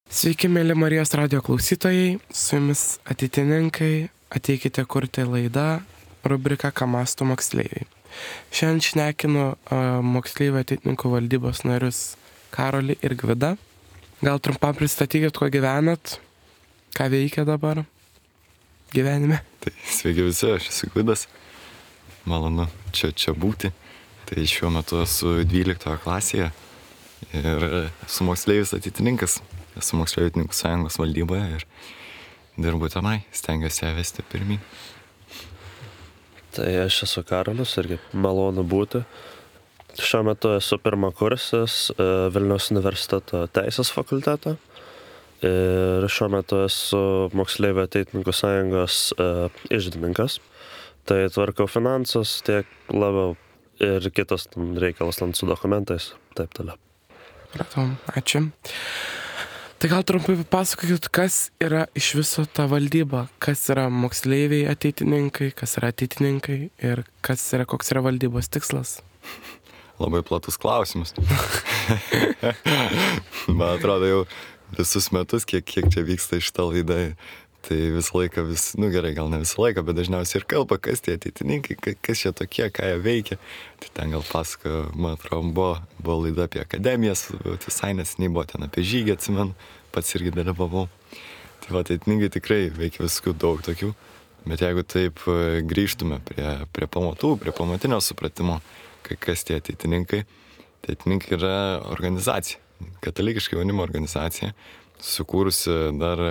Sveiki, mėly Marijos radio klausytojai, su jumis ateitininkai, ateikite kurti laidą, rubrika Ką mąsto moksleiviai. Šiandien šnekinu moksleivių ateitininkų valdybos narius Karolį ir Gvidą. Gal trumpam pristatykit, kuo gyvenat, ką veikia dabar gyvenime. Tai sveiki visi, aš esu Gvidas, malonu čia būti. Tai šiuo metu esu 12 klasėje ir esu moksleivis ateitininkas. Esu Moksleivių ateitininkų sąjungos valdyboje ir dirbu tenai, stengiuosi ją vesti pirmyn. Tai aš esu Karolis, irgi malonu būti. Šiuo metu esu pirmakursis Vilniaus universiteto teisės fakulteto ir šiuo metu esu Moksleivių ateitininkų sąjungos iždininkas. Tai tvarkau finansus tiek labiau ir kitas reikalas su dokumentais, taip toliau. Ačiū. Tai gal trumpai papasakokit, kas yra iš viso ta valdyba, kas yra moksleiviai ateitininkai, kas yra ateitininkai ir koks yra valdybos tikslas? Labai platus klausimas. Man atrodo jau visus metus, kiek čia vyksta šitą laidą, tai visą laiką gerai, gal ne visą laiką, bet dažniausiai ir kalba, kas tie ateitininkai, kas čia tokie, ką jie veikia. Tai ten gal pasako, man atrodo, buvo laida apie akademijas, visai neseniai buvo ten apie žygį, atsimenu, pats irgi dalyvavau. Tai ateitininkai tikrai veikia viskų daug tokių, bet jeigu taip grįžtume prie pamatų, prie pamatinio supratimo, kas tie ateitininkai, tai ateitininkai yra organizacija, katalikiška jaunimo organizacija, susikūrusi dar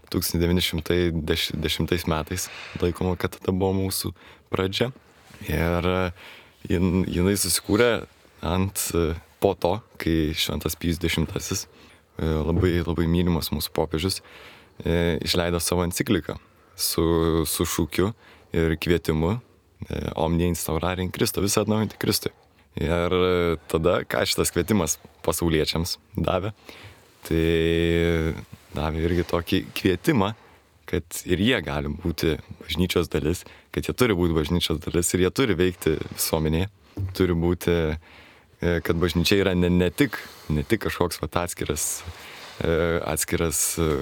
1910 metais, laikoma, kad tada buvo mūsų pradžia. Ir jinai susikūrė po to, kai Šventas Pijus X, labai mylimas mūsų popiežius, išleido savo encikliką su šūkiu ir kvietimu Omnia instaurare in Christo, visą atnaujinti Kristui. Ir tada, ką šitas kvietimas pasauliečiams davė, tai davė irgi tokį kvietimą, kad ir jie gali būti bažnyčios dalis, kad jie turi būti bažnyčios dalis ir jie turi veikti visuomenėje. Turi būti, kad bažnyčia yra ne tik kažkoks atskiras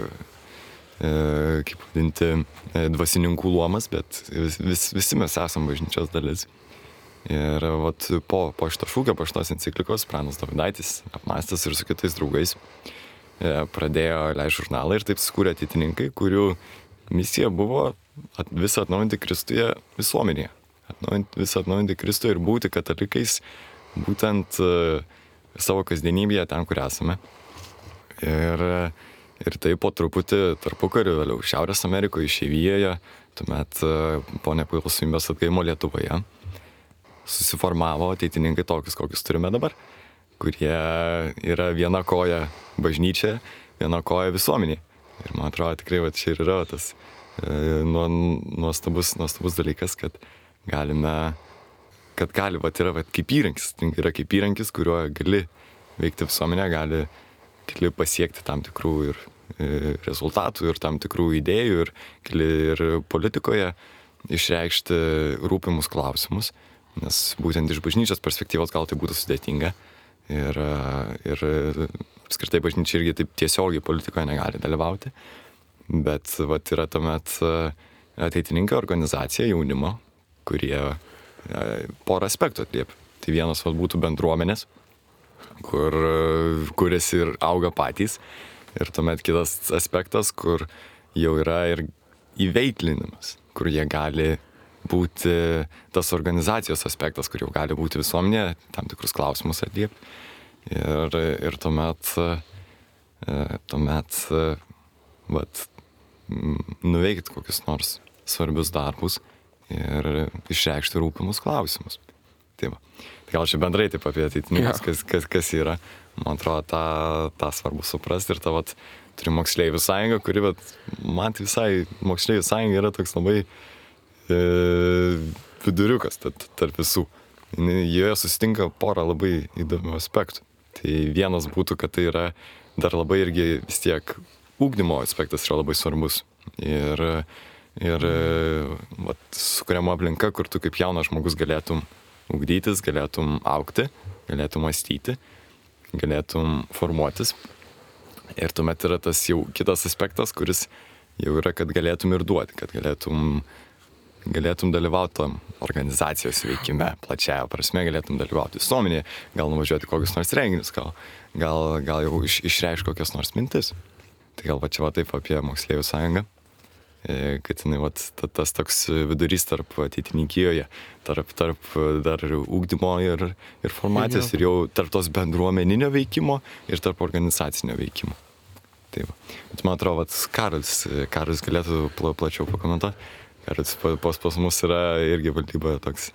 kaip vadinti, dvasininkų luomas, bet visi mes esam bažnyčios dalis. Ir po šito šūkio, po šitos enciklikos, Pranas Dovydaitis, apmąstęs ir su kitais draugais, pradėjo leisti žurnalą ir taip sukūrė ateitininkai, kurių misija buvo visą atnaujinti Kristuje visuomenėje. Visą atnaujinti Kristuje ir būti katalikais būtent savo kasdienybėje ten, kur esame. Ir tai po truputį tarpukariu vėliau Šiaurės Amerikoje, išeivijoje, tuomet po nepriklausomybės atgavimo Lietuvoje susiformavo ateitininkai tokius, kokius turime dabar, kurie yra viena koja bažnyčia, viena koja visuomenė. Ir man atrodo, tikrai čia ir yra tas nuostabus dalykas, kad gali kaip įrankis, yra kaip įrankis, kuriuo gali veikti visuomenę, gali pasiekti tam tikrų ir rezultatų, ir tam tikrų idėjų, ir politikoje išreikšti rūpimus klausimus, nes būtent iš bažnyčios perspektyvos gal tai būtų sudėtinga. Ir apskritai bažnyčia irgi taip tiesiogiai politikoje negali dalyvauti, bet yra tuomet ateitininkai organizacija jaunimo, kurie porą aspektų atliepia. Tai vienas būtų bendruomenės, kuris ir auga patys, ir tuomet kitas aspektas, kur jau yra ir įveiklinimas, kur jie gali būti tas organizacijos aspektas, kur jau gali būti visuomenė, tam tikrus klausimus atliepti. Ir tuomet nuveikti kokius nors svarbius darbus ir išreikšti rūpimus klausimus. Tai gal čia bendrai taip apie ateitininkus, kas yra. Man atrodo, tą svarbu suprasti. Ir turi Moksleivių sąjungą, kuri, man tai visai Moksleivių sąjunga yra toks labai viduriukas tarp visų. Joje susitinka porą labai įdomių aspektų. Tai vienas būtų, kad tai yra dar labai irgi vis tiek ugdymo aspektas yra labai svarbus. Ir sukuriama aplinka, kur tu kaip jaunas žmogus galėtum ugdytis, galėtum augti, galėtum mąstyti, galėtum formuotis. Ir tuomet yra tas jau kitas aspektas, kuris jau yra, kad galėtum ir duoti, kad galėtum dalyvauti tom organizacijos veikime, plačiaja prasme, galėtum dalyvauti visuomenėje, gal nuvažiuoti kokius nors renginius, gal jau išreišk kokias nors mintis. Tai gal va čia va taip apie Moksleivių sąjungą, kad jinai tas toks vidurys tarp ateitininkijoje, tarp dar ūkdymo ir formacijos ir jau tarp tos bendruomeninio veikimo ir tarp organizacinio veikimo. Tai va. Bet man atrodo, Karolis galėtų plačiau pakomentuoti. Karolis pas mus yra irgi valdyboje toks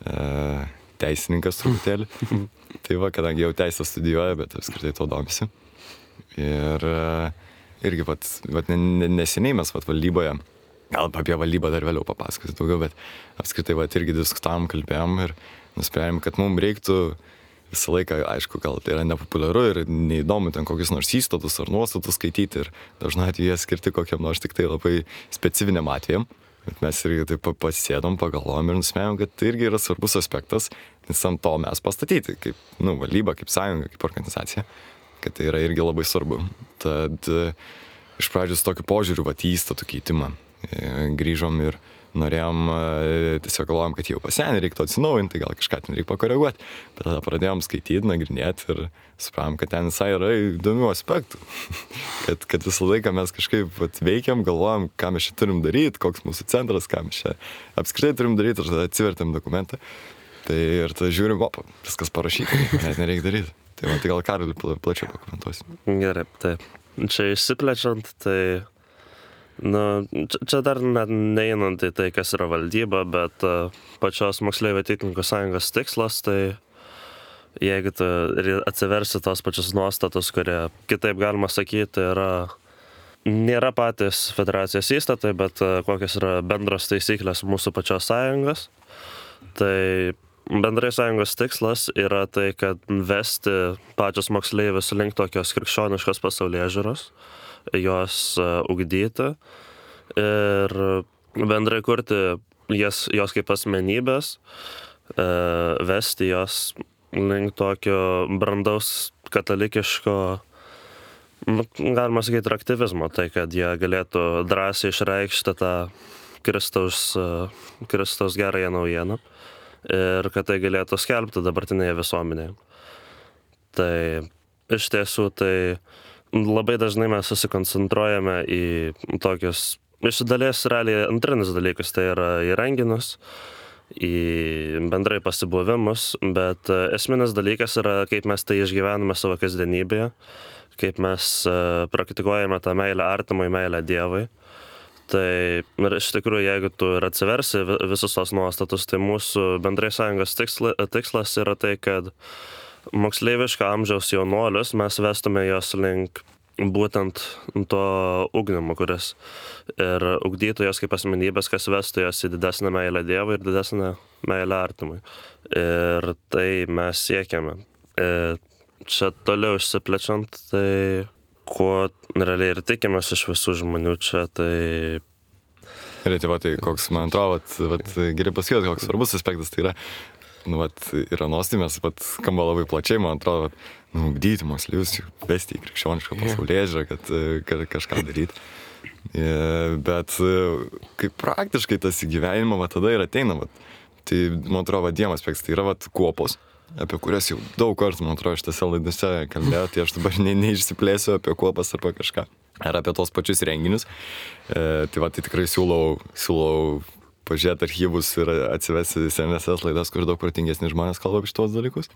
teisininkas truputėlį. Tai va, kadangi jau teisę studijuoja, bet apskritai to domisi. Ir irgi neseniai mes valdyboje, gal apie valdybą dar vėliau papasakosiu daugiau, bet apskritai irgi diskutavom, kalbėjom ir nusprendėm, kad mums reiktų visą laiką, aišku, gal tai yra nepopuliaru ir neįdomu ten kokius nors įstatus ar nuostatus skaityti ir dažnai atveju jie skirti kokiam nors tik tai labai specifiniam atvejam. Bet mes irgi taip pasėdom, pagalvojom ir nusprendėm, kad tai irgi yra svarbus aspektas, nes ant to mes pastatyti, kaip valdyba, kaip sąjunga, kaip organizacija, kad tai yra irgi labai svarbu. Tad iš pradžių su tokiu požiūriu, įstatų keitimą grįžom ir norėjom, tiesiog galvojom, kad jau pasenį reiktų atsinaujinti, gal kažką ten reikia pakoreguoti. Bet tada pradėjom skaityti, nagrinėti ir supratom, kad ten visai yra įdomių aspektų. kad visą laiką mes kažkaip veikiam, galvojam, ką mes čia turim daryti, koks mūsų centras, ką mes čia apskritai turim daryti, ir tada atsivertėm dokumentą. Tai ir tada žiūrim, viskas parašyta, net nereikia daryti. Tai gal Karolį plačiau pakomentuosi. Gerai, tai čia išsiplečiant, tai čia dar net neeinant į tai, kas yra valdyba, bet pačios Moksleivių ateitininkų sąjungos tikslas, tai jeigu tu atsiversi tos pačius nuostatus, kurie, kitaip galima sakyti, nėra patys federacijos įstatai, bet kokios yra bendros taisyklės mūsų pačios sąjungos, tai bendrai sąjungos tikslas yra tai, kad vesti pačios moksleivius link tokios krikščioniškos pasaulėžiūros, jos ugdyti ir bendrai kurti jos kaip asmenybės, vesti jos link tokio brandaus katalikiško, galima sakyti, aktyvizmo, tai kad jie galėtų drąsiai išreikšti tą Kristaus gerąją naujieną ir kad tai galėtų skelbti dabartinėje visuomenėje. Tai iš tiesų tai labai dažnai mes susikoncentruojame į tokius, iš dalies realiai antrinis dalykus, tai yra į renginius, į bendrai pasibuvimus, bet esminis dalykas yra, kaip mes tai išgyvename savo kasdienybėje, kaip mes praktikuojame tą meilę artimui, meilę Dievui. Tai ir iš tikrųjų, jeigu tu ir atsiversi visus tos nuostatus, tai mūsų bendrai sąjungos tikslas yra tai, kad moksleiviško amžiaus jaunuolius mes vestume jos link būtent to ugdymo, kuris ir ugdytų jos kaip asmenybės, kas vestų jos į didesnę meilę Dievui ir didesnę meilę artimui. Ir tai mes siekiame. Čia toliau išsiplečiant, tai ko realiai ir tikimės iš visų žmonių čia, tai... Gerai, tai koks, man atrodo, gerai pasakyti, koks svarbus aspektas tai yra, ir anostymės, skamba labai plačiai, man atrodo, ugdyti moksleivius, vesti į krikščionišką pasaulėžiūrą, kad kažką daryti. Bet kaip praktiškai tas įgyvenimo tada ir ateina, tai, man atrodo, dviem aspektas, tai yra kuopos, apie kurias jau daug kartų, man atrodo, šitose laidose kalbėjau, tai aš dabar neišsiplėsiu apie kuopas arba kažką, ar apie tos pačius renginius. Tai tikrai siūlau pažiūrėti archyvus ir atsivesti senesnes laidas, kur daug protingesni žmonės kalba apie šitos dalykus.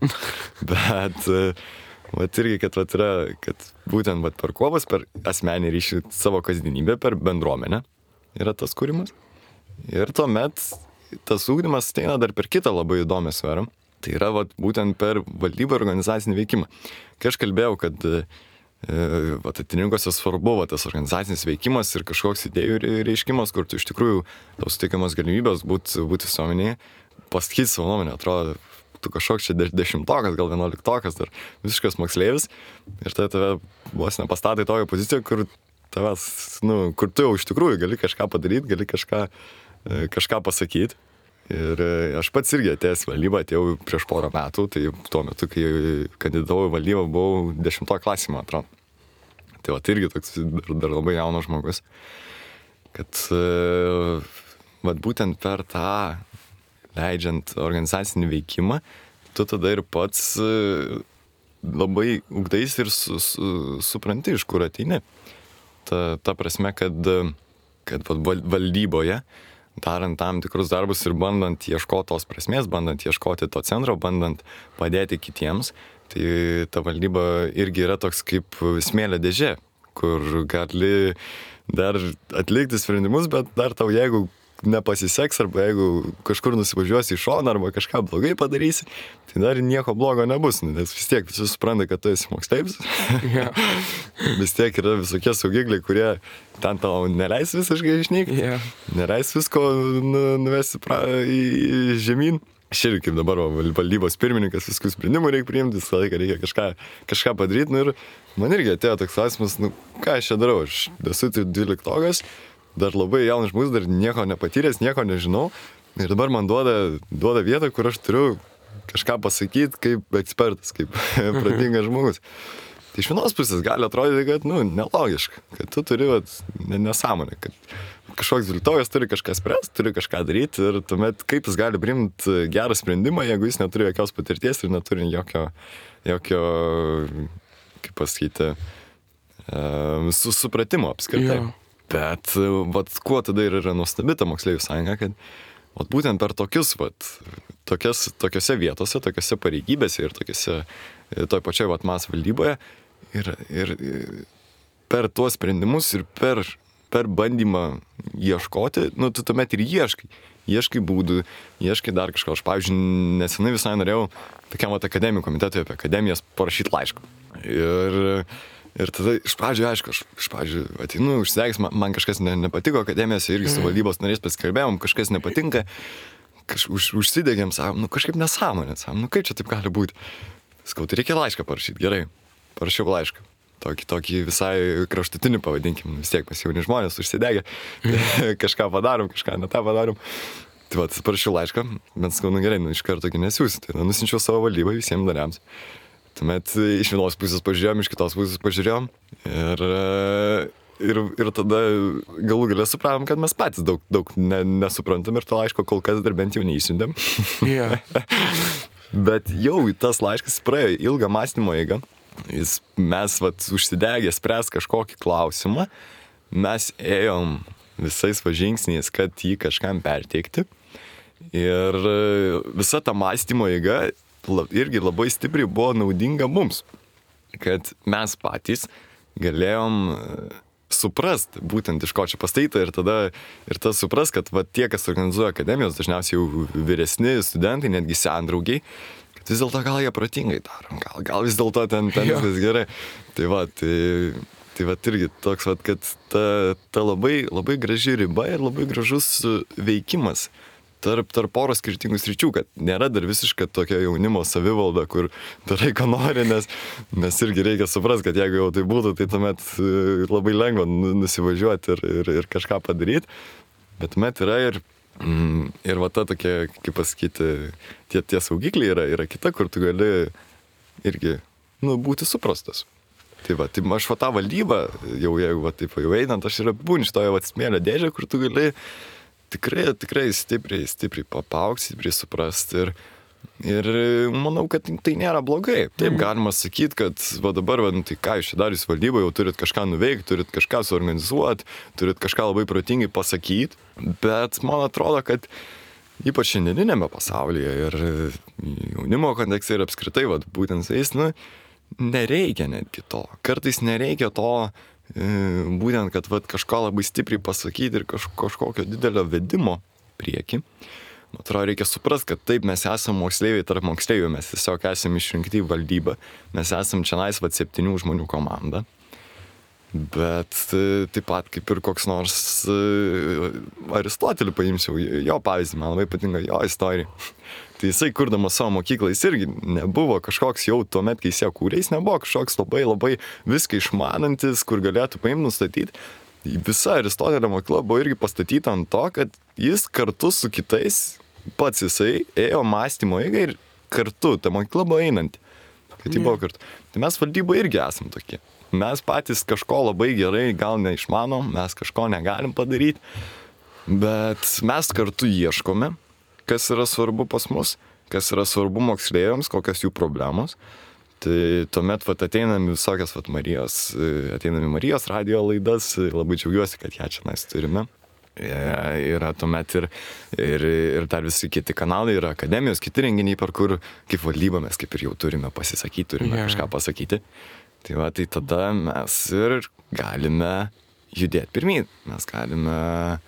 Bet irgi, kad yra, kad būtent per kuopas, per asmenį ryšį savo kasdienybę, per bendruomenę yra tas kūrimas. Ir tuomet tas ugdymas ateina dar per kitą labai įdomią sferą. Tai yra būtent per valdybą organizacinį veikimą. Kai aš kalbėjau, kad ateitininkose svarbu tas organizacinis veikimas ir kažkoks idėjų reiškimas, kur tu iš tikrųjų tau suteikiamas galimybės būti visuomenėje, pasakyti savo nuomonę, atrodo, tu kažkoks čia 10-tokas, gal 11-tokas, dar visiškas moksleivis ir tai tave vos nepastatai tokią poziciją, kur tu jau iš tikrųjų gali kažką padaryti, gali kažką pasakyti. Ir aš pats irgi atėjęs valdybą, atėjau prieš porą metų, tai tuo metu, kai kandidatavau į valdybą, buvau 10 klasėje, man atrodo. Tai va, tai irgi toks dar labai jaunas žmogus. Kad vat būtent per tą leidžiant organizacinį veikimą, tu tada ir pats labai ugdais ir supranti, iš kur ateini. Ta prasme, kad valdyboje, darant tam tikrus darbus ir bandant ieškoti tos prasmės, bandant ieškoti to centro, bandant padėti kitiems, tai ta valdyba irgi yra toks kaip smėlio dėžė, kur gali dar atlikti sprendimus, bet dar tau jeigu nepasiseks arba jeigu kažkur nusivažiuosi į šoną arba kažką blogai padarysi, tai dar nieko blogo nebus, nes vis tiek visi supranta, kad tu esi moksleivis. Yeah. Vis tiek yra visokie saugikliai, kurie ten tau neleis visiškai išnykti, neleis visko nuvesti į žemyn. Šiaip kaip dabar valdybos pirmininkas, viskų sprendimų reikia priimti, visą laiką reikia kažką padaryti. Ir man irgi atėjo toks klausimas, ką aš čia darau, aš esu 12-okas, dar labai jaunas žmogus, dar nieko nepatyręs, nieko nežinau. Ir dabar man duoda vietą, kur aš turiu kažką pasakyti kaip ekspertas, kaip protingas žmogus. Tai iš vienos pusės gali atrodyti, kad, nelogiška, kad tu turi nesąmonę, kad kažkoks viltojas turi kažką spręsti, turi kažką daryti ir tuomet kaip jis gali priimti gerą sprendimą, jeigu jis neturi jokios patirties ir neturi jokio kaip pasakyti, supratimo apskritai. Yeah. Bet kuo tada ir yra nuostabi ta moksleivių sąjunga, kad būtent per tokiose vietose, tokiose pareigybėse ir tokiose, toj pačioj MAS valdyboje ir per tuos sprendimus ir per bandymą ieškoti, tu tuomet ir ieškai būdų, ieškai dar kažko. Aš, pavyzdžiui, nesenai visai norėjau tokiam akademijų komitetui apie akademijas parašyti laišką. Ir tada iš pradžių ateinu, užsidegęs, man kažkas nepatiko akademijose, irgi su valdybos nariais pasikalbėjom, kažkas nepatinka, užsidegėm, sakom, kažkaip nesąmonė, sakom, kaip čia taip gali būti. Sakau, tai reikia laišką parašyti, gerai, parašiau laišką. Tokį visai kraštutinį pavadinkim, vis tiek mes jauni žmonės užsidegę, kažką padarom, kažką ne tą padarom. Tai parašiau laišką, bet sakau, gerai, iš karto nesiųsiu, tai nusinčiau savo valdybai visiems nariams. Tuomet iš vienos pusės pažiūrėjom, iš kitos pusės pažiūrėjom ir tada galų gale supratom, kad mes patys daug nesuprantam ir to laiško kol kas dar bent jau neįsiuntėm. Yeah. Bet jau tas laiškas praėjo ilgą mąstymo eigą. Mes užsidegę spręs kažkokį klausimą, mes ėjom visais žingsniais, kad jį kažkam perteikti. Ir visa ta mąstymo eiga irgi labai stipriai buvo naudinga mums, kad mes patys galėjom suprast būtent iš ko čia pastatyta ir tada supras, kad tie, kas organizuoja akademijos, dažniausiai jau vyresni studentai, netgi sendraugiai, kad vis dėlto gal jie protingai daro, gal vis dėlto ten viskas gerai. Tai irgi toks, kad ta labai, labai graži riba ir labai gražus veikimas tarp poros skirtingų sričių, kad nėra dar visiškai tokia jaunimo savivalda, kur darai, ką nori, nes irgi reikia suprast, kad jeigu jau tai būtų, tai tuomet labai lengva nusivažiuoti ir kažką padaryti, bet tuomet yra ir ta tokia, kaip pasakyti, tie saugikliai yra kita, kur tu gali irgi būti suprastas. Tai aš tą valdybą, jau einant, aš ir apibūdžiu šitoje smėlio dėžę, kur tu gali tikrai stipriai papaugti, stipriai suprasti ir manau, kad tai nėra blogai. Taip galima sakyti, kad dabar, tai ką jūs čia dar jūs valdyboje, jau turit kažką nuveikti, turit kažką suorganizuoti, turit kažką labai protingai pasakyti, bet man atrodo, kad ypač šiandieninėme pasaulyje ir jaunimo kontekste ir apskritai, būtent jais, nereikia netgi to. Kartais nereikia to, būtent, kad kažko labai stipriai pasakyti ir kažkokio didelio vedimo prieki. Atrodo, reikia suprast, kad taip mes esame moksleiviai tarp moksleivių, mes tiesiog esame išrinkti į valdybą, mes esame čia 7 žmonių komanda. Bet taip pat kaip ir koks nors Aristotelį paimsiu, jo pavyzdį, man labai patinka jo istorija. Tai jisai, kurdamas savo mokyklą, jis irgi nebuvo kažkoks jau tuomet, kai jis ją kūrė, jis nebuvo kažkoks labai viską išmanantis, kur galėtų paimti, nustatyti. Visa Aristotelio mokykla buvo irgi pastatyta ant to, kad jis kartu su kitais, pats jisai ėjo mąstymo eigą ir kartu, ta mokykla buvo einanti. Kad ji buvo kartu. Tai mes valdyboje irgi esam tokie. mes patys kažko labai gerai gal neišmanom, mes kažko negalim padaryti, bet mes kartu ieškome, kas yra svarbu pas mus, kas yra svarbu moksleiviams, kokios jų problemos. Tai tuomet ateinam visokias ateinam į Marijos radijo laidas, labai džiaugiuosi, kad ją čia mes turime. Yra tuomet ir dar visi kiti kanalai, yra akademijos, kiti renginiai, per kur kaip valdyba mes kaip ir jau turime pasisakyti, turime kažką pasakyti. Tai tada mes ir galime judėti pirmyn, mes galime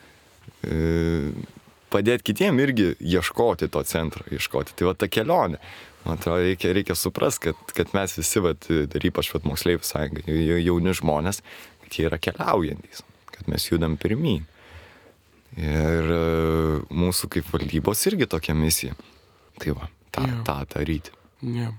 padėti kitiem irgi ieškoti to centro, ieškoti. Tai ta kelionė. Man atrodo, reikia suprasti, kad mes visi, ir ypač moksleivių sąjunga, jauni žmonės, kad jie yra keliaujantys, kad mes judam pirmyn. Ir mūsų kaip valdybos irgi tokia misija. Tai tą daryti. Yeah.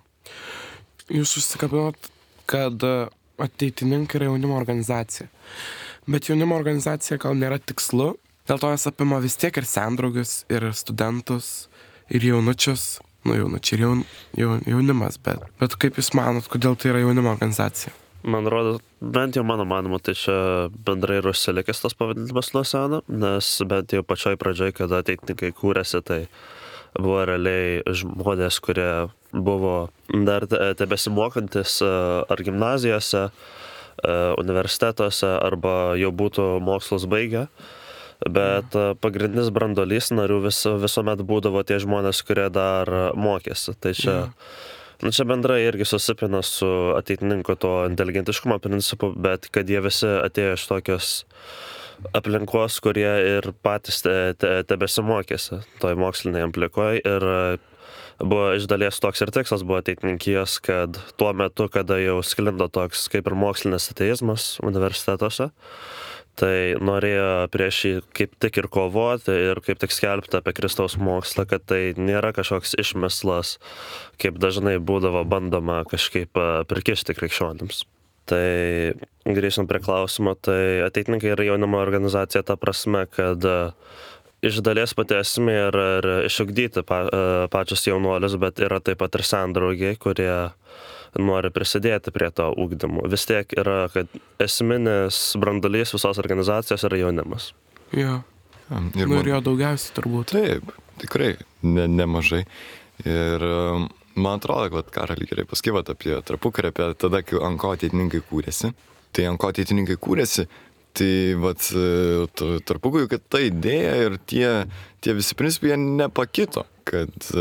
Jūs užsikabinot, kad ateitininkai yra jaunimo organizacija. Bet jaunimo organizacija gal nėra tikslu, dėl to jis apima vis tiek ir sendraugius, ir studentus, ir jaunučius. Jaunučiai ir jaunimas, bet kaip jūs manot, kodėl tai yra jaunimo organizacija? Man rodo, bent jau mano manimu, tai čia bendrai ir užsilikęs tas pavadinimas nuo seno, nes bent jau pačioj pradžioj, kada ateitininkai kūrėsi, tai buvo realiai žmonės, kurie buvo dar tebesimokantis ar gimnazijose, universitetuose, arba jau būtų mokslus baigę. Bet pagrindinis branduolys narių visuomet būdavo tie žmonės, kurie dar mokėsi. Tai čia bendrai irgi susipina su ateitininkų to inteligentiškumo principu, bet kad jie visi atėjo iš tokios aplinkos, kurie ir patys tebesimokėsi toj mokslinėje aplinkoje. Ir buvo iš dalies toks ir tikslas buvo ateitininkijos, kad tuo metu, kada jau sklindo toks kaip ir mokslinis ateizmas universitetuose, tai norėjo prieš jį kaip tik ir kovoti ir kaip tik skelbti apie Kristaus mokslą, kad tai nėra kažkoks išmislas, kaip dažnai būdavo bandoma kažkaip prikišti krikščionims. Tai grįžtant prie klausimo, tai ateitininkai yra jaunimo organizacija ta prasme, kad iš dalies pati esmė yra ir išugdyti pačius jaunuolius, bet yra taip pat ir sendraugiai, kurie nori prisidėti prie to ugdymo. Vis tiek yra, kad esminis branduolys visos organizacijos yra jaunimas. Jo. Ir jo daugiausiai turbūt. Taip, tikrai nemažai. Ir man atrodo, kad Karali gerai paskaitot apie tarpukarį, apie tada, kai ant ko ateitininkai kūrėsi. Tai ant ko ateitininkai kūrėsi, tai tarpukariu, kad ta idėja ir tie visi principai jie nepakito, kad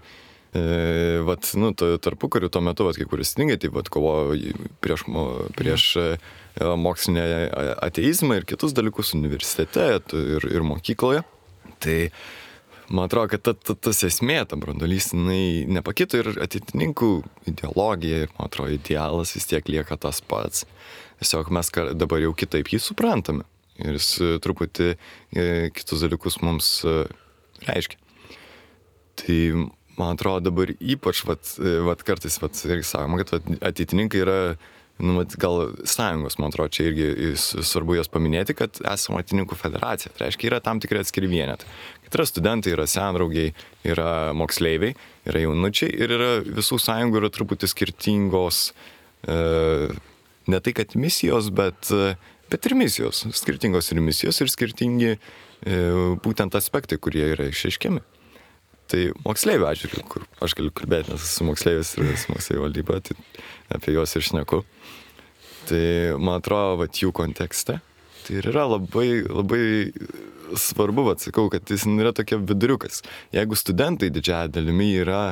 tarpukariu tuo metu, kai kurie sningai, tai kovojo prieš mokslinę ateizmą ir kitus dalykus universitete ir mokykloje. Tai man atrodo, kad tas esmė, ta branduolys, jinai nepakito ir ateitininkų ideologija ir, man atrodo, idealas vis tiek lieka tas pats. Tiesiog mes dabar jau kitaip jį suprantame ir jis truputį kitus dalykus mums reiškia. Tai man atrodo dabar ypač kartais irgi sakoma, kad ateitininkai yra gal sąjungos, man atrodo, čia irgi svarbu jas paminėti, kad esame ateitininkų federacija. Tai reiškia, yra tam tikri atskiri vienetai. Kad yra studentai, yra sendraugiai, yra moksleiviai, yra jaunučiai ir yra visų sąjungų yra truputį skirtingos, ne tai kad misijos, bet ir misijos. Skirtingos ir misijos ir skirtingi būtent aspektai, kurie yra išreiškiami. Tai moksleivių atžvilgiu, kur aš galiu kalbėti, nes esu moksleivis ir esu moksleivių valdyba, tai apie juos ir šneku. Tai man atrodo, jų kontekste, tai yra labai, labai svarbu, sakau, kad jis yra tokia viduriukas. Jeigu studentai didžiąją dalimi yra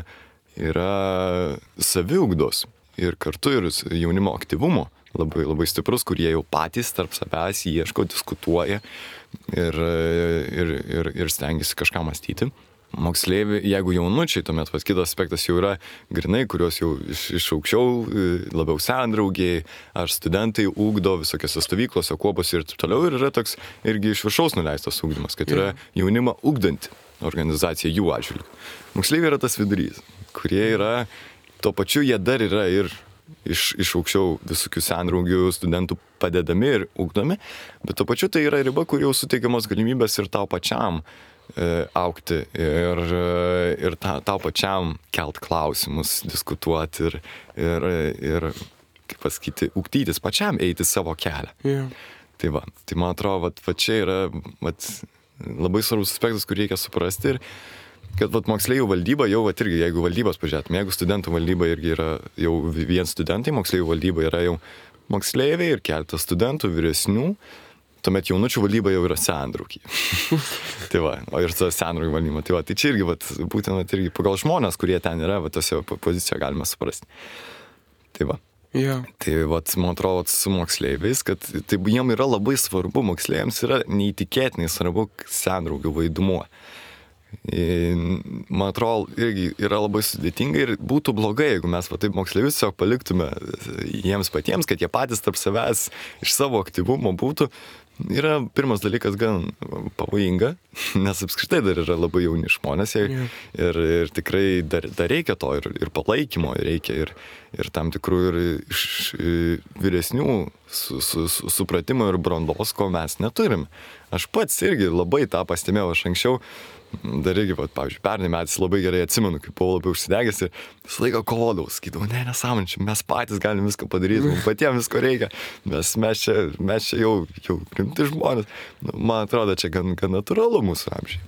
saviugdos ir kartu ir jaunimo aktyvumo, labai, labai stiprus, kurie jau patys tarp savęs ieško, diskutuoja ir stengiasi kažką mąstyti. Moksleiviai, jeigu jaunučiai, tuomet kitas aspektas jau yra grinai, kuriuos jau iš aukščiau, labiau sendraugiai ar studentai ugdo visokiose stovyklose, kuopose ir taip toliau. Ir yra toks irgi iš viršaus nuleistas ugdymas, kad yra jaunimą ugdanti organizacija jų atžvilgiu. Moksleiviai yra tas vidurys, kurie yra, tuo pačiu jie dar yra ir iš aukščiau visokių sendraugių studentų padedami ir ugdomi, bet tuo pačiu tai yra riba, kur jau suteikiamos galimybės ir tau pačiam augti ir tau pačiam kelt klausimus, diskutuoti ir kaip pasakyti, ugdytis pačiam, eiti savo kelią. Yeah. Tai man atrodo, va čia yra labai svarbus aspektas, kurį reikia suprasti ir kad moksleivių valdyba jau irgi, jeigu valdybos pažiūrėtume, jeigu studentų valdyba irgi yra jau vien studentai, moksleivių valdyba yra jau moksleiviai ir keletas studentų vyresnių, tuomet jaunučių valdyba jau yra sendraugiai. Tai o ir ta sendraugių valdyba. Tai čia irgi, būtent irgi pagal žmonės, kurie ten yra, tose pozicijoje galima suprasti. Tai Yeah. Tai man atrodo, su moksleiviais, kad tai jiem yra labai svarbu, moksleiviams yra neįtikėtinai svarbu sendraugių vaidmuo. Man atrodo, irgi yra labai sudėtinga ir būtų blogai, jeigu mes taip moksleivius tiesiog paliktume jiems patiems, kad jie patys tarp savęs iš savo aktyvumo būtų. Yra pirmas dalykas gan pavojinga, nes apskritai dar yra labai jauni žmonės ir tikrai dar reikia to ir palaikymo, reikia ir tam tikrų ir iš vyresnių supratimo ir brandos, ko mes neturim. Aš pats irgi labai tą pastebėjau, aš anksčiau dar irgi, pavyzdžiui, pernai metais labai gerai atsimenu, kai buvau labai užsidegęs ir visą laiką kovodavau, sakydavau, nesąmonė, mes patys galim viską padaryti, mums patiems visko reikia, mes čia jau rimti žmonės. Man atrodo, čia gan natūralu mūsų amžiai.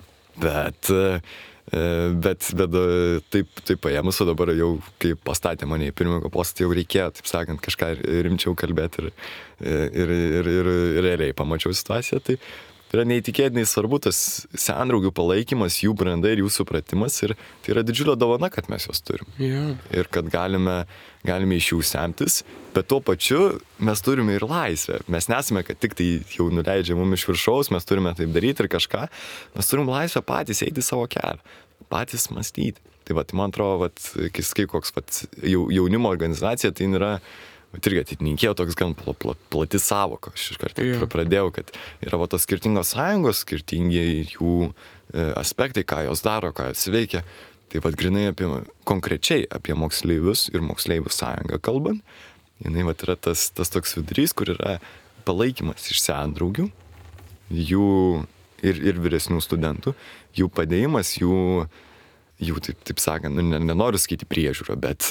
Bet taip paėmus, o dabar jau, kai pastatė mane į pirmininko postą, jau reikėjo, taip sakant, kažką rimčiau kalbėti ir realiai pamačiau situaciją. Tai yra neįtikėtinai svarbu tas sendraugių palaikymas, jų branda ir jų supratimas ir tai yra didžiulė dovana, kad mes jos turim. Yeah. Ir kad galime iš jų semtis, bet tuo pačiu mes turime ir laisvę. Mes nesame, kad tik tai jau nuleidžia mums iš viršaus, mes turime taip daryti ir kažką. Mes turim laisvę patys eiti savo kelią, patys mąstyti. Tai man atrodo, kaip koks jaunimo organizacija, tai yra irgi atitininkėjo toks gan plati savoka. Aš iš karto pradėjau, kad yra tos skirtingos sąjungos, skirtingi jų aspektai, ką jos daro, ką jos veikia. Tai grinai konkrečiai apie moksleivius ir moksleivių sąjungą kalbant, jinai yra tas toks vidurys, kur yra palaikymas iš sendraugių, jų ir vyresnių studentų, jų padėjimas, jų taip sakant, nenoriu sakyti priežiūrą, bet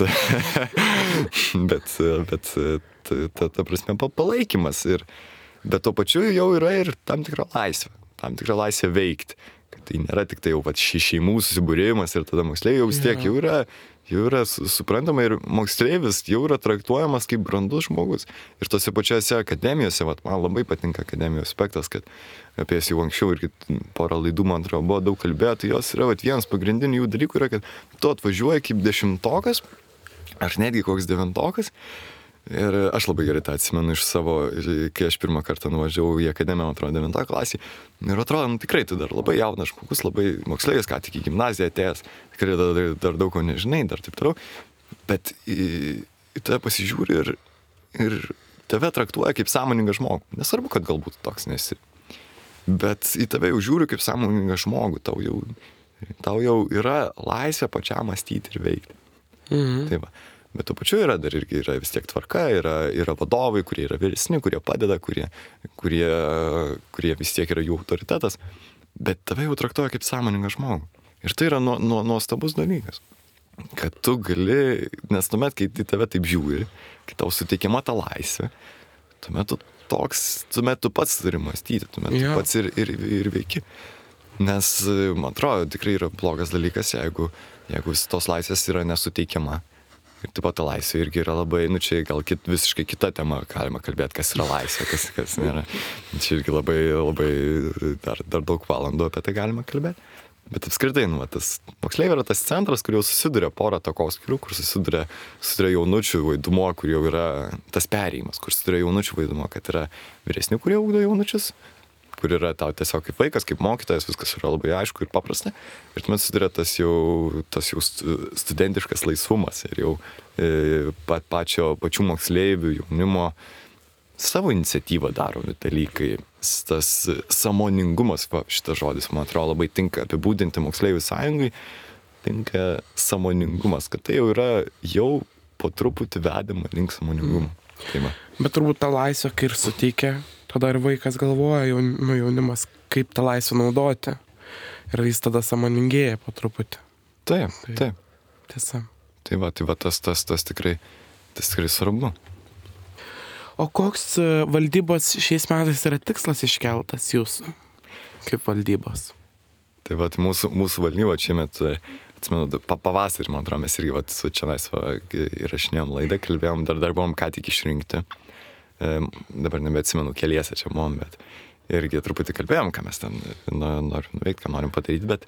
ta prasme palaikymas. Bet tuo pačiu jau yra ir tam tikra laisvė veikti. Kad tai nėra tik tai jau šeimų susibūrėjimas ir tada moksleiviai jau vis tiek jau yra suprantama ir moksleivis jau yra traktuojamas kaip brandus žmogus. Ir tose pačiose akademijose, man labai patinka akademijos aspektas, kad apie jas jau anksčiau ir porą laidų, man atrodo, buvo daug kalbėję, tai jos yra vienas pagrindinių jų dalykų yra, kad tu atvažiuoji kaip 10-tokas, ar netgi koks 9-tokas. Ir aš labai gerai tą atsimenu iš savo, kai aš pirmą kartą nuvažiavau į akademiją, man atrodo, 9 klasį. Ir atrodo, tikrai tu dar labai jaunas žmogus, labai moksleivis, ką tik į gimnaziją atėjęs, tikrai dar daug ko nežinai, dar taip toliau. Bet į tave pasižiūri ir tave traktuoja kaip sąmoningą žmogų. Nesvarbu, kad galbūt toks nesi. Bet į tave jau žiūri kaip sąmoningą žmogų, tau jau yra laisvė pačiam mąstyti ir veikti. Mhm. Tai bet tuo pačiu yra vis tiek tvarka, yra vadovai, kurie yra vyresni, kurie padeda, kurie vis tiek yra jų autoritetas, bet tave jau traktuoja kaip sąmoningą žmogų. Ir tai yra nuostabus dalykas, kad tu gali, nes tuomet, kai tave taip žiūri, kai tau suteikiama ta laisvė, tuomet tu pats turi mąstyti, tuomet tu pats ir veiki. Nes, man atrodo, tikrai yra blogas dalykas, jeigu tos laisvės yra nesuteikiama. Ir taip pat ta laisvė irgi yra labai, čia gal visiškai kita tema galima kalbėti, kas yra laisvė, kas nėra. Čia irgi labai dar daug valandų apie tai galima kalbėti. Bet apskritai, tas moksleiviai yra tas centras, kur jau susiduria porą takoskyrų, kur susiduria jaunučių vaidmuo, kur jau yra tas perėjimas, kur susiduria jaunučių vaidmuo, kad yra vyresni, kurie ugdo jaunučius, kur yra tau tiesiog kaip vaikas, kaip mokytojas, viskas yra labai aišku ir paprasta. Ir tuomet susiduria tas jau studentiškas laisvumas ir jau pačių moksleivių, jaunimo savo iniciatyvą daromi dalykai. Tas sąmoningumas, šitas žodis, man atrodo, labai tinka apibūdinti moksleivių sąjungai, tinka sąmoningumas, kad tai jau yra po truputį vedama link sąmoningumo. Bet turbūt tą laisvę, kai ir suteikia, tada ir vaikas galvoja, jaunimas, kaip tą laisvę naudoti. Ir jis tada sąmoningėja po truputį. Taip. Tiesa. Tai va, tas tikrai svarbu. O koks valdybos šiais metais yra tikslas iškeltas jūsų, kaip valdybos? Tai vat mūsų valdyba šiemet, atsimenu, pavasarį, man atrodo, mes irgi vat su čionais įrašinėjom laidą, kalbėjom, dar buvom ką tik išrinkti. Dabar nebeatsimenu, keliese čia buvom, bet irgi truputį kalbėjom, ką mes ten norim nuveikti, ką norim padaryti, bet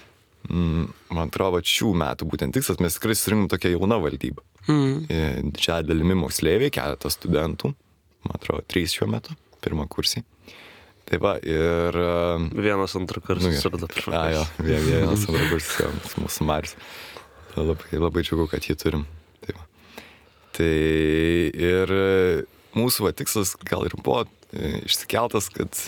man atrodo, šių metų būtent tikslas, mes tikrai surinkom tokią jauną valdybą. Didžiąją dalimi moksleiviai, keletas studentų, man atrodo, 3 šiuo metu, pirmą kursį. Tai va, ir... Vienas antrakursis ir dar kažkas. Jo, vienas antrakursis, mūsų Marius. Labai džiugu, kad jį turim. Tai va. Tai ir mūsų tikslas gal ir buvo išsikeltas, kad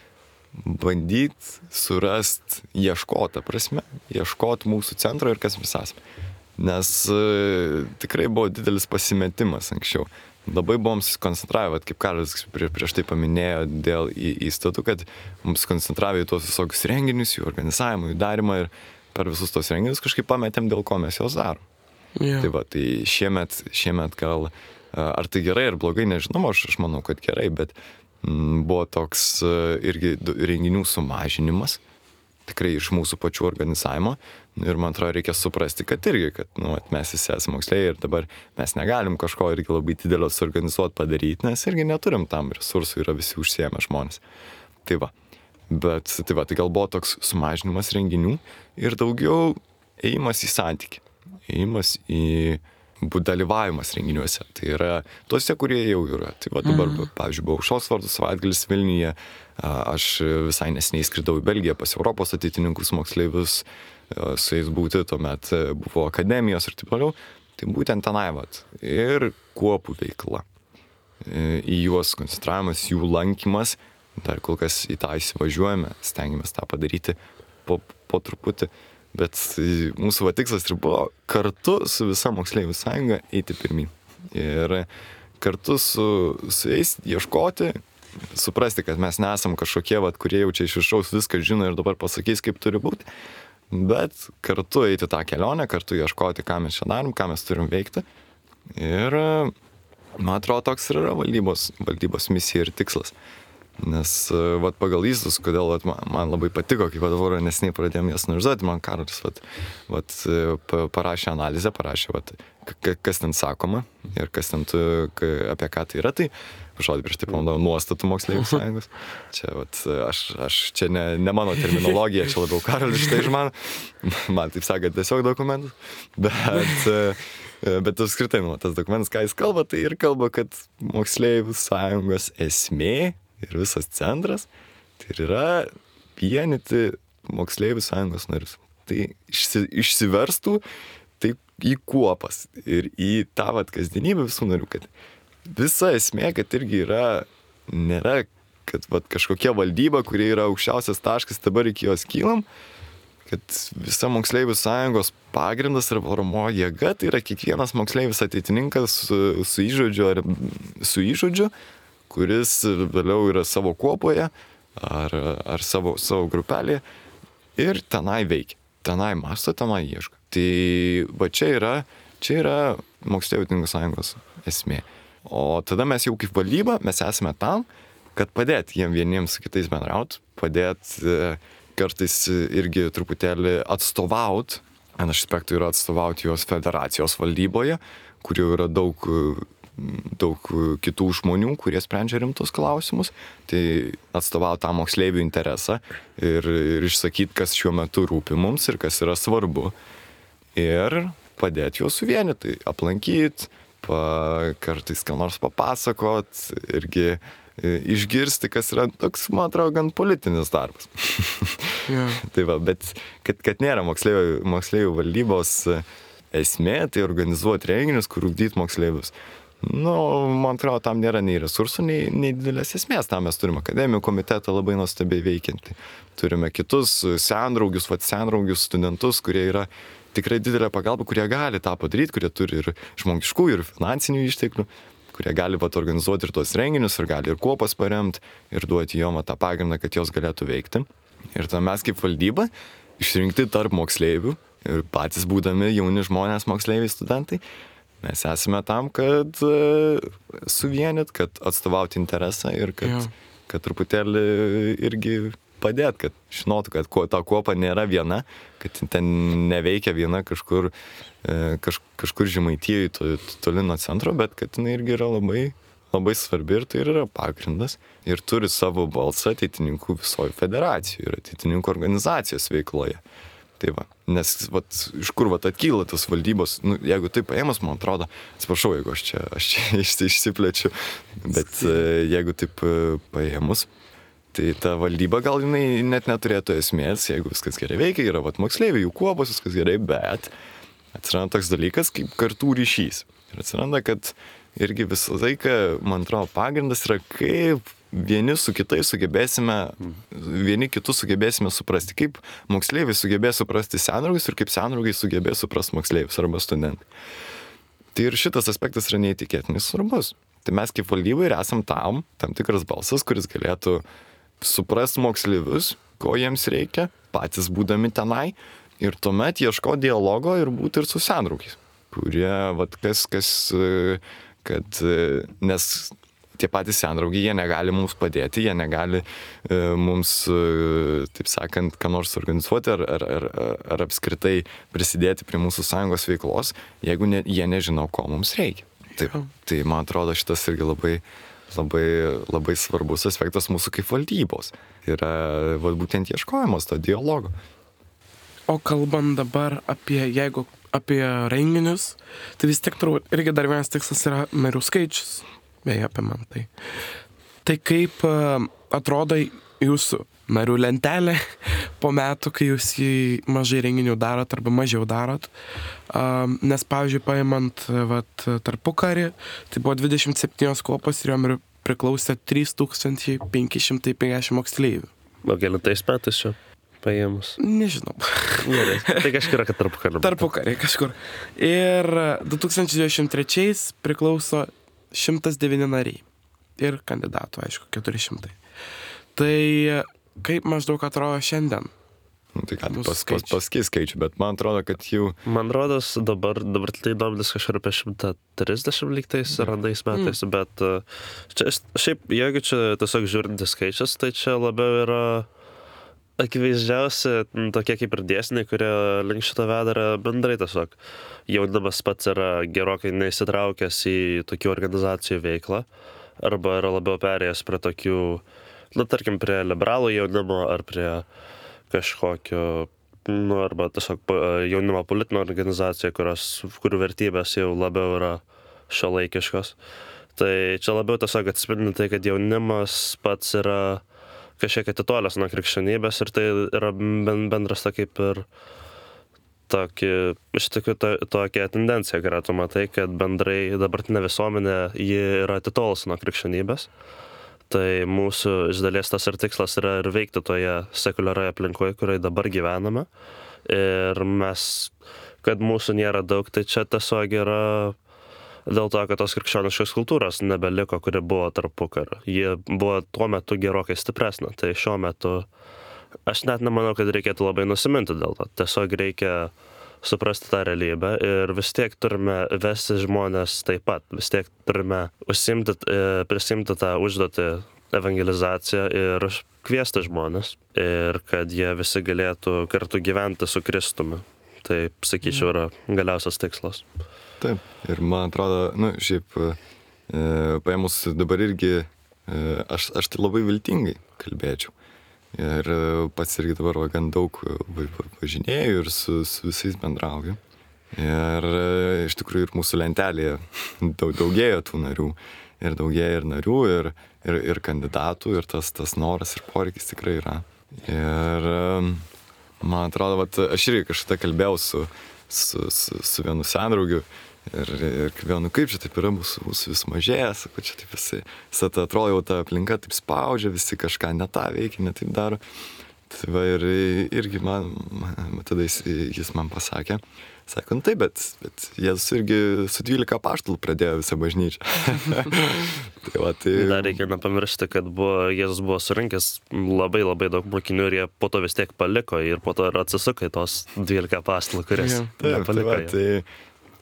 bandyt surast, ieškot mūsų centro ir kas mes esame. Nes tikrai buvo didelis pasimetimas anksčiau. Labai buvom susikoncentravę, kaip Karolis prieš tai paminėjo dėl įstatų, kad mums koncentravę į tuos visokius renginius, jų organizavimą, jų darimą ir per visus tos renginius kažkaip pametėm, dėl ko mes juos darom. Yeah. Tai va, tai šiemet gal, ar tai gerai ar blogai, nežinau, aš manau, kad gerai, bet buvo toks irgi renginių sumažinimas, tikrai iš mūsų pačių organizavimo. Ir man atrodo, reikia suprasti, kad mes visi esame moksleiviai ir dabar mes negalim kažko irgi labai didelio suorganizuoti, padaryti, nes irgi neturim tam resursų, yra visi užsiėmę žmonės. Tai va. Bet tai gal buvo toks sumažinimas renginių ir daugiau ėjimas į santykį, ėjimas į dalyvavimas renginiuose. Tai yra tuose, kurie jau yra. Tai va dabar, pavyzdžiui, buvo Aušros vartų savaitgalis Vilniuje, aš visai neseniai skridau į Belgiją pas Europos ateitininkus moksleivius, su jais būti, tuomet buvo akademijos ir taip toliau. Tai būtent tenai vat. Ir kuopų veikla. Į juos koncentravimas, jų lankymas, dar kol kas į tą įsivažiuojame, stengiamės tą padaryti po truputį. Bet mūsų tikslas ir buvo kartu su visa moksleivių sąjunga eiti pirmyn. Ir kartu su jais ieškoti, suprasti, kad mes nesam kažkokie, kurie jau čia iš viršaus viską žino ir dabar pasakys, kaip turi būti. Bet kartu eiti tą kelionę, kartu ieškoti, ką mes čia darom, ką mes turim veikti. Ir man atrodo, toks ir yra valdybos misija ir tikslas. Nes pagal įstus, kodėl man labai patiko, kaip dabar nesiniai pradėjom jas analizuoti, man Karolis parašė analizę, kas ten sakoma ir kas ten apie ką tai yra. Tai žodį prieš tai panaudojau nuostatų moksleivių sąjungos. Čia aš čia ne mano terminologija, čia labiau Karolis štai iš man taip sakant tiesiog dokumentas. Bet apskritai, tas dokumentas, ką jis kalba, tai ir kalba, kad moksleivių sąjungos esmė ir visas centras, tai yra vienyti moksleivių sąjungos narius. Tai išsiverstų taip į kuopas ir į tą kasdienybę visų narių, kad visa esmė, kad irgi nėra, kad kažkokia valdyba, kurie yra aukščiausias taškas, dabar iki jos kylam, kad visa moksleivių sąjungos pagrindas ir varomoji jėga, tai yra kiekvienas moksleivis ateitininkas su įžodžiu, kuris vėliau yra savo kuopoje ar savo grupelėje ir tenai veikia, tenai mąsto, tenai ieško. Tai čia yra moksleivių sąjungos esmė. O tada mes jau kaip valdyba, mes esame tam, kad padėti jiem vieniems su kitais bendrauti, padėti kartais irgi truputėlį atstovauti, vienas aspektų yra atstovauti jos federacijos valdyboje, kur jau yra daug kitų žmonių, kurie sprendžia rimtus klausimus, tai atstovauti tą moksleivių interesą ir išsakyti, kas šiuo metu rūpi mums ir kas yra svarbu. Ir padėti juos suvienyti, aplankyti, kartais ką nors papasakot, irgi išgirsti, kas yra toks, man atrodo, gan politinis darbas. Yeah. Tai va, bet kad nėra moksleivių valdybos esmė, tai organizuoti renginius, kur ugdyti moksleivius. Man atrodo, tam nėra nei resursų, nei didelės esmės. Tam mes turime akademijų komitetą labai nuostabiai veikiantį. Turime kitus sendraugius studentus, kurie yra tikrai didelė pagalba, kurie gali tą padaryti, kurie turi ir žmogiškų, ir finansinių išteklių, kurie gali organizuoti ir tos renginius, ir gali ir kuopas paremti, ir duoti jom tą pagrindą, kad jos galėtų veikti. Ir tada mes kaip valdyba išrinkti tarp moksleivių, ir patys būdami jauni žmonės, moksleiviai, studentai, Mes esame tam, kad suvienyt, kad atstovauti interesą ir kad truputėlį irgi padėt, kad žinotų, kad ta kuopa nėra viena, kad ten neveikia viena kažkur Žemaitijoje toli nuo centro, bet kad jinai irgi yra labai, labai svarbi ir tai yra pagrindas ir turi savo balsą ateitininkų visoje federacijoje ir ateitininkų organizacijos veikloje. Tai va, nes iš kur atkyla tos valdybos, jeigu tai paėmus, man atrodo, atsiprašau, jeigu aš čia išsiplečiu, bet jeigu taip paėmus, tai ta valdyba gal jinai net neturėtų esmės, jeigu viskas gerai veikia, yra moksleiviai, jų kuopos, viskas gerai, bet atsiranda toks dalykas kaip kartų ryšys. Ir atsiranda, kad irgi visą laiką, man atrodo, pagrindas yra, kaip vieni su kitais vieni kitus sugebėsime suprasti, kaip moksleiviai sugebės suprasti sendraugius ir kaip sendraugai sugebės suprasti moksleivius arba studentai. Tai ir šitas aspektas yra neįtikėtinai svarbus. Tai mes kaip valdybai ir esam tam tikras balsas, kuris galėtų suprasti moksleivius, ko jiems reikia, patys būdami tenai, ir tuomet ieško dialogo ir būti ir su sendraugiais, kurie, nes tie patys sendraugiai, jie negali mums padėti, jie negali mums, taip sakant, ką nors organizuoti ar apskritai prisidėti prie mūsų sąjungos veiklos, jeigu jie nežino, ko mums reikia. Taip, tai man atrodo, šitas irgi labai, labai, labai svarbus aspektas mūsų kaip valdybos. Yra būtent ieškojimas to dialogo. O kalbant dabar apie renginius, tai vis tiek turbūt irgi dar vienas tikslas yra narių skaičius. Beje, apie man tai. Tai kaip atrodo jūsų narių lentelė po metų, kai jūs mažai renginių darot arba mažiau darot. Nes, pavyzdžiui, paimant tarpukarį, tai buvo 27 kuopos ir jom priklausė 3550 moksleivių. O kelintais metais čia paėmus? Nežinau. Gerai, tai kažkur yra, kad tarpukarį. Tarpukarį kažkur. Ir 2023 priklauso 109 nariai. Ir kandidatų, aišku, 400. Tai kaip maždaug atrodo šiandien? Tai ką, pasakai skaičių, bet man atrodo, kad jau... Man rodos, dabar tai duomenys kažkur apie 130 lygtais randais metais, bet čia, šiaip, jeigu čia tiesiog žiūrintis skaičius, tai čia labiau yra akivaizdžiausi tokie kaip ir dėsniai, kurie link šito veda yra bendrai tiesiog. Jaunimas pats yra gerokai neįsitraukęs į tokių organizacijų veiklą, arba yra labiau perėjęs prie tokių, tarkim, prie liberalų jaunimo, ar prie kažkokio, arba tiesiog jaunimo politinio organizacijų, kurių vertybės jau labiau yra šiuolaikiškos. Tai čia labiau tiesiog atspindi tai, kad jaunimas pats yra kažkiek atitolęs nuo krikščionybės ir tai yra bendras kaip ir tokia tendencija, kurią tu matai, kad bendrai dabartinė visuomenė ji yra atitolusi nuo krikščionybės. Tai mūsų iš dalies tas ir tikslas yra ir veikti toje sekuliarioje aplinkoje, kurioje dabar gyvename. Ir mes, kad mūsų nėra daug, tai čia tiesiog yra dėl to, kad tos krikščioniškos kultūros nebeliko, kuri buvo tarpukariu. Ji buvo tuo metu gerokai stipresnė. Tai šiuo metu aš net nemanau, kad reikėtų labai nusiminti dėl to. Tiesiog reikia suprasti tą realybę ir vis tiek turime vesti žmonės taip pat. Vis tiek turime prisimti tą užduotį evangelizaciją ir kviesti žmonės. Ir kad jie visi galėtų kartu gyventi su Kristumi. Tai, sakyčiau, yra galiausias tikslas. Taip, ir man atrodo, šiaip paėmus dabar irgi, aš tai labai viltingai kalbėčiau. Ir pats irgi dabar gan daug važinėju ir su visais bendrauju. Ir iš tikrųjų ir mūsų lentelėje daugėjo tų narių. Ir daugėja ir narių, ir kandidatų, ir tas noras ir poreikis tikrai yra. Ir man atrodo, aš irgi kažkada kalbėjau su vienu sendraugiu ir kalbėjau, kaip čia taip yra, mūsų vis mažėja, sako, čia taip visi atrodo jau ta aplinka taip spaudžia, visi kažką ne tą veikia, ne taip daro. Tai va, ir irgi tada jis man pasakė, sako, taip, bet Jėzus irgi su 12 apaštalų pradėjo visą bažnyčią. tai... Dar reikia nepamiršti, kad Jėzus buvo surinkęs labai labai daug mokinių ir jie po to vis tiek paliko ir po to ir atsisuko į tos 12 apaštalų, kurias nepaliko.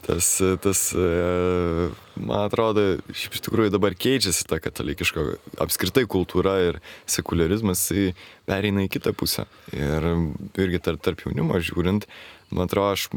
Man atrodo, iš tikrųjų dabar keičiasi ta katalikiška apskritai kultūra ir sekularizmas, tai pereina į kitą pusę. Ir irgi tarp jaunimo žiūrint, man atrodo, aš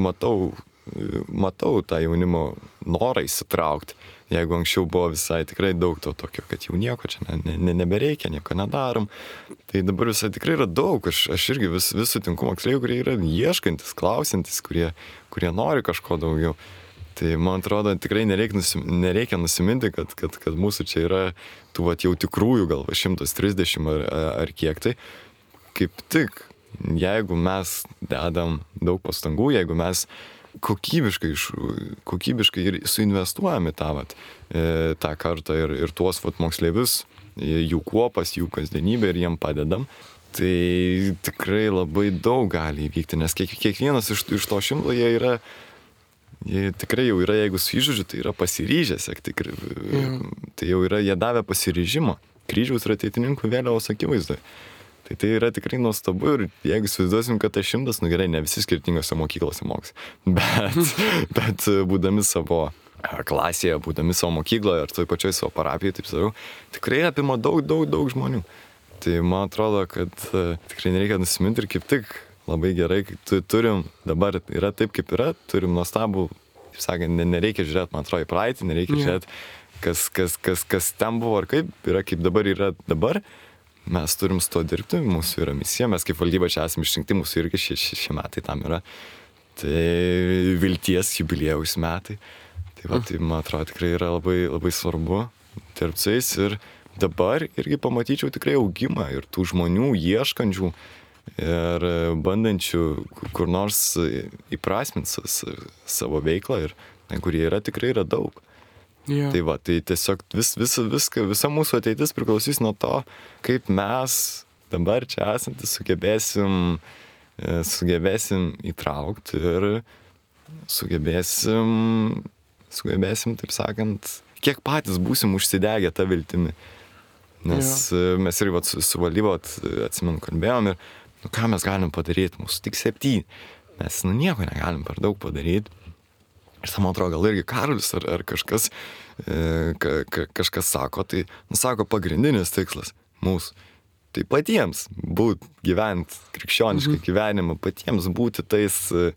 matau tą jaunimo norą įsitraukti. Jeigu anksčiau buvo visai tikrai daug to tokio, kad jau nieko čia nebereikia, nieko nedarom, tai dabar visai tikrai yra daug. Aš irgi vis sutinku moksleivių, kurie yra ieškantis, klausantis, kurie nori kažko daugiau. Tai man atrodo, tikrai nereikia nusiminti, kad mūsų čia yra tų jau tikrųjų gal 130 ar kiek tai. Kaip tik, jeigu mes dedam daug pastangų, jeigu mes kokybiškai ir suinvestuojame tą kartą ir tuos moksleivius, jų kuopas, jų kasdienybę ir jiem padedam, tai tikrai labai daug gali įvykti, nes kiekvienas iš to 100 jie tikrai jau yra, jeigu su įžodžiu, tai yra pasiryžę sekti, tai jau yra, jie davė pasiryžimą kryžiaus ir ateitininkų vėliavos akivaizdoje. Tai yra tikrai nuostabu ir jeigu įsivaizduosim, kad 100, gerai, ne visi skirtingose mokyklose moks, bet būdami savo klasėje, būdami savo mokykloje ar toj pačioj savo parapijoje, taip sakau, tikrai apima daug žmonių. Tai man atrodo, kad tikrai nereikia nusiminti ir kaip tik labai gerai, kai turim, dabar yra taip, kaip yra, turim nuostabų, kaip sakant, nereikia žiūrėti, man atrodo, į praeitį, nereikia žiūrėti, kas ten buvo ar kaip dabar yra dabar. Mes turim su to dirbti, mūsų yra misija, mes kaip valdyba čia esame išrinkti, mūsų irgi šie metai tam yra. Tai vilties jubiliejaus metai. Tai man atrodo, tikrai yra labai svarbu dirbti su jais ir dabar irgi pamatyčiau tikrai augimą ir tų žmonių ieškančių ir bandančių kur nors įprasminti savo veiklą ir ten, kurie yra, tikrai yra daug. Yeah. Tai tiesiog visa mūsų ateitis priklausys nuo to, kaip mes dabar čia esantys sugebėsim įtraukti ir sugebėsim, taip sakant, kiek patys būsim užsidegę tą viltimi. Nes mes irgi su valdyba, atsimenu, kalbėjom ir ką mes galim padaryti, mūsų tik 7. Mes nieko negalim per daug padaryti. Ir man atrodo, gal irgi Karolis ar kažkas sako, tai sako pagrindinis tikslas mūsų. Tai patiems gyventi krikščionišką gyvenimą, patiems būti tais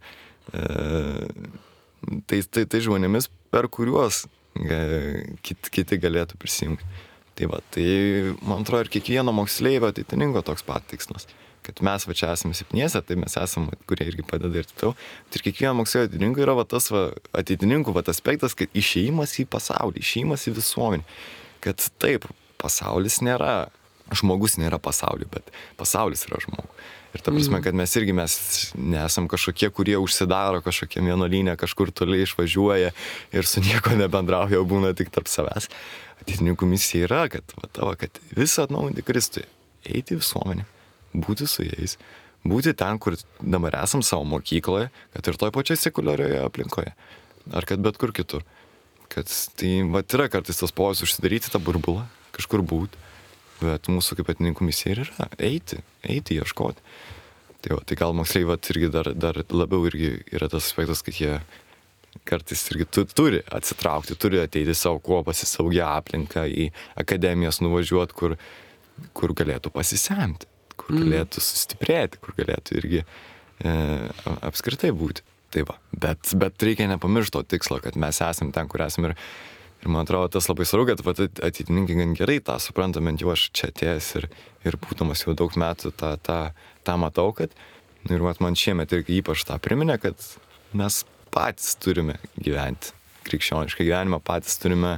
žmonėmis, per kuriuos kiti galėtų prisijungti. Tai man atrodo, ir kiekvieno moksleivio ateitininko toks pat tikslas. Kad mes čia esame 7, tai mes esame, kurie irgi padeda ir taip. Tai ir kiekvieno moksleivio ateitininkų yra tas ateitininkų aspektas, kad išėjimas į pasaulį, išėjimas į visuomenį. Kad taip, pasaulis nėra, žmogus nėra pasauliu, bet pasaulis yra žmogus. Ir ta prasme, kad mes nesam kažkokie, kurie užsidaro kažkokie vienuolyne, kažkur toli išvažiuoja ir su nieko nebendrauja, jau būna tik tarp savęs. Ateitininkų misija yra, kad visą atnaujinti Kristuje, eiti į visuomenę, būti su jais, būti ten, kur dabar esam savo mokykloje, kad ir toj pačioj sekuliarioje aplinkoje, ar kad bet kur kitur. Kad tai yra kartais tas pavojus užsidaryti tą burbulą, kažkur būti, bet mūsų kaip ateitininkų misija ir yra eiti, ieškoti. Tai gal moksleiviai irgi dar labiau irgi yra tas aspektas, kad jie kartais irgi turi atsitraukti, turi ateiti savo kuopas į saugią aplinką, į akademijas nuvažiuoti, kur galėtų pasisemti, kur galėtų sustiprėti, kur galėtų irgi apskritai būti. Bet reikia nepamiršti to tikslo, kad mes esame ten, kur esame. Ir man atrodo, tas labai svarbu, kad ateitininkai gan gerai tą supranta, bent jau aš čia atėjęs ir būdamas jau daug metų tą matau, kad ir man šiemet irgi ypač tą priminė, kad mes patys turime gyventi krikščionišką gyvenimą, patys turime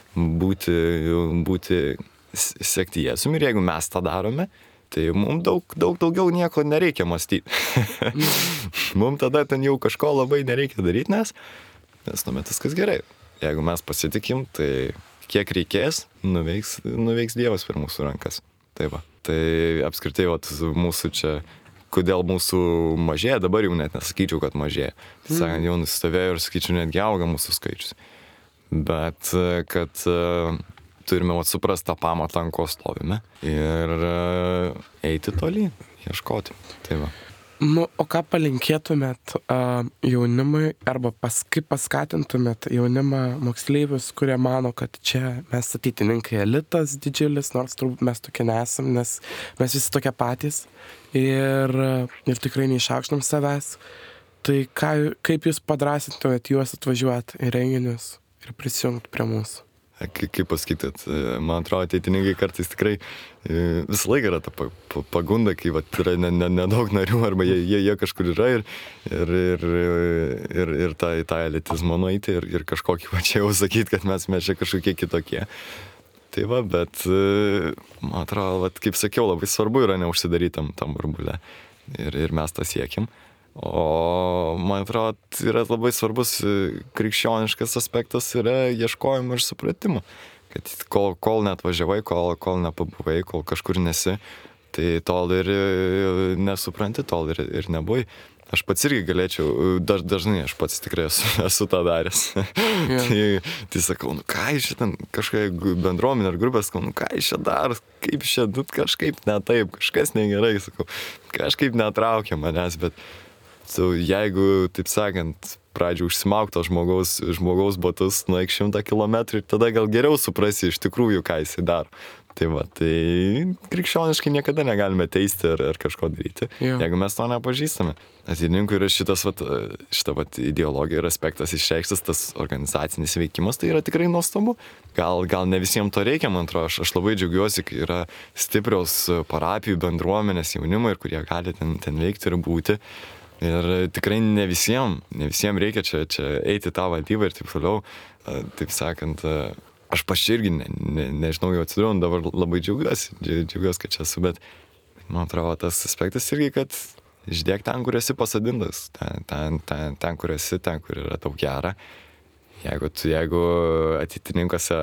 būti sekti Jėzumi ir jeigu mes tą darome, tai mums daug daugiau nieko nereikia mąstyti. Mums tada ten jau kažko labai nereikia daryti, nes tuomet viskas gerai. Jeigu mes pasitikim, tai kiek reikės, nuveiks Dievas per mūsų rankas. Tai apskritai mūsų čia, kodėl mūsų mažėja, dabar jau net nesakyčiau, kad mažėja. Tai sakant, jau nusistovėjo ir sakyčiau, netgi auga mūsų skaičius. Bet kad turime suprasti tą pamatą, ant ko stovime ir eiti tolyn, ieškoti. Nu, o ką palinkėtumėt jaunimui arba kaip paskatintumėt jaunimą moksleivius, kurie mano, kad čia mes ateitininkai elitas didžiulis, nors turbūt mes tokie nesam, nes mes visi tokie patys ir tikrai neišaukštam savęs. Tai kaip jūs padrasintumėt juos atvažiuoti į renginius ir prisijungti prie mūsų? Kaip pasakyti, man atrodo, ateitininkai kartais tikrai visą laiką yra ta pagunda, kai yra nedaug narių arba jie kažkur yra ir tą elitizmą nueiti ir kažkokį čia jau sakyti, kad mes čia kažkokie kitokie. Tai va, bet man atrodo, kaip sakiau, labai svarbu yra neužsidaryti tam burbule ir mes tą siekim. O man atrodo, yra labai svarbus krikščioniškas aspektas yra ieškojimo ir supratimo. Kad kol neatvažiavai, kol nepabuvai, kol kažkur nesi, tai tol ir nesupranti, tol ir nebuvai. Aš pats irgi galėčiau, dažnai aš pats tikrai esu tą daręs. Tai sakau, ką iš čia ten kažkokia bendruomenė ar grupė, sakau, ką iš čia dar, kaip čia, kažkaip ne taip, kažkas negerai, sakau, kažkaip netraukia manęs, bet jeigu, taip sakant, pradžių užsimaukto žmogaus batus, nueik 100 kilometrų ir tada gal geriau suprasi iš tikrųjų, ką jisai daro. Tai va, tai krikščioniškai niekada negalime teisti ar kažko daryti, jeigu mes to nepažįstame. Ateitininkų yra šita ideologija ir aspektas išreikštas, tas organizacinis veikimas, tai yra tikrai nuostabu. Gal ne visiems to reikia, man atrodo, aš labai džiaugiuosi, kai yra stiprios parapijų bendruomenės jaunimo ir kurie gali ten veikti ir būti. Ir tikrai ne visiems reikia čia eiti tą valdybą ir taip toliau. Taip sakant, aš pačiu irgi nežinau, jau atsidūriau, dabar labai džiaugiuosi, kad čia esu, bet man atrodo tas aspektas irgi, kad išdėk ten, kur esi pasadintas, ten, kur esi, ten, kur yra tau gera. Jeigu ateitininkuose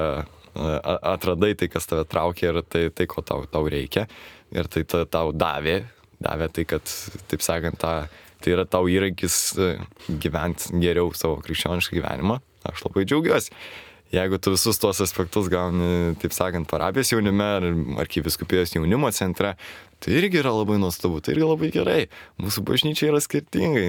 atradai tai, kas tave traukia ir tai ko tau reikia, ir tai tau davė tai, kad, taip sakant, tai yra tau įrankis gyventi geriau savo krikščionišką gyvenimą, aš labai džiaugiuosi. Jeigu tu visus tuos aspektus gauni, taip sakant, parapijos jaunime ar arkivyskupijos jaunimo centre, tai irgi yra labai nuostabu, tai irgi labai gerai. Mūsų bažnyčia yra skirtinga,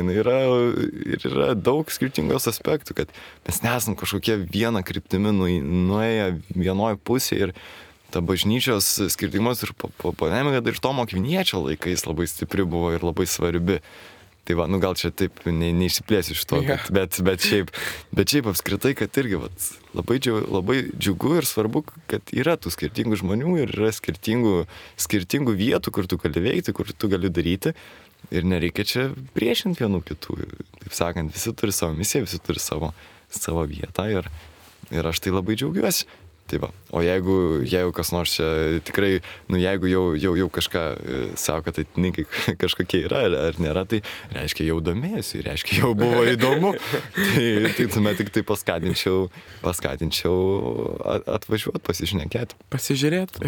yra daug skirtingos aspektų, kad mes nesam kažkokie vieną kryptimį nuėję vienoje pusėje ir ta bažnyčios skirtingos ir paėmė, kad ir Tomo Akviniečio laikais labai stipri buvo ir labai svarbi. Tai va, gal čia taip neišsiplėsiu iš to, bet šiaip apskritai, kad irgi labai džiugu ir svarbu, kad yra tų skirtingų žmonių ir yra skirtingų vietų, kur tu gali veikti, kur tu gali daryti ir nereikia čia priešinti vienų kitų. Taip sakant, visi turi savo misiją, visi turi savo vietą ir aš tai labai džiaugiuosi. Tai va, o jeigu kas nors čia tikrai, jeigu jau kažką savo, kad ateitininkai kažkokie yra ar nėra, tai reiškia jau domėjusi, reiškia jau buvo įdomu, tai tuomet tik tai paskatinčiau atvažiuoti, pasišnekėti. Pasižiūrėti.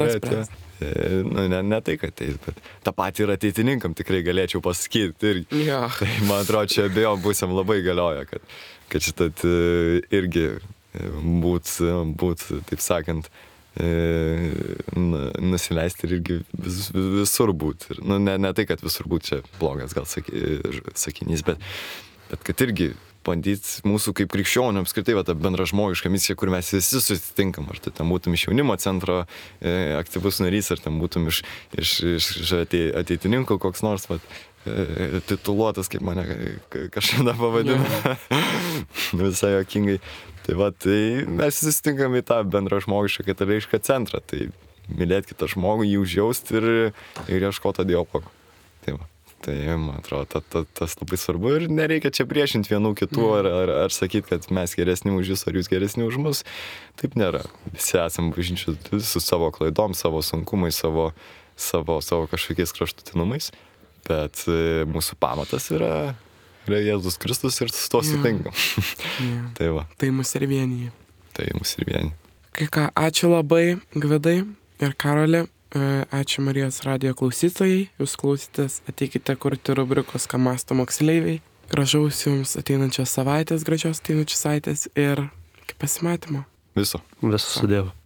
Ne tai, kad tai, bet tą patį ir ateitininkam tikrai galėčiau pasakyti irgi. Tai man atrodo, čia abejom pusėm labai galioja, kad šitą irgi būt, taip sakant, nusileisti ir irgi visur būti. Ne tai, kad visur būti čia blogas gal sakinys, bet kad irgi bandyti mūsų kaip krikščionių apskritai tą bendražmogišką misiją, kur mes visi susitinkam, ar tai ten būtum iš jaunimo centro aktyvus narys, ar ten būtum iš ateitininkų koks nors, tituluotas, kaip mane kažkada pavadino, visai jokingai. Tai va, tai mes susitinkam į tą bendražmogišką katalikišką centrą, tai mylėti kitą žmogų, jį užjausti ir ieškoti Dievo. Tai va, tai man atrodo, tas labai svarbu ir nereikia čia priešinti vienų kitų ar sakyti, kad mes geresni už jūs ar jūs geresni už mus. Taip nėra. Visi esame bažnyčių su savo klaidom, savo sunkumais, savo kažkokiais kraštutinumais, bet mūsų pamatas yra Jėzus Kristus ir su to sutinkam. Tai va. Tai mus ir vienyje. Kai ką, ačiū labai, Gvidai ir Karoli. Ačiū Marijos radijo klausytojai. Jūs klausytės, ateikite kurti rubrikos Ką mąsto moksleiviai. Gražaus jums ateinančios savaitės, gražios ateinančios savaitės ir iki pasimatymo. Viso su Dievu.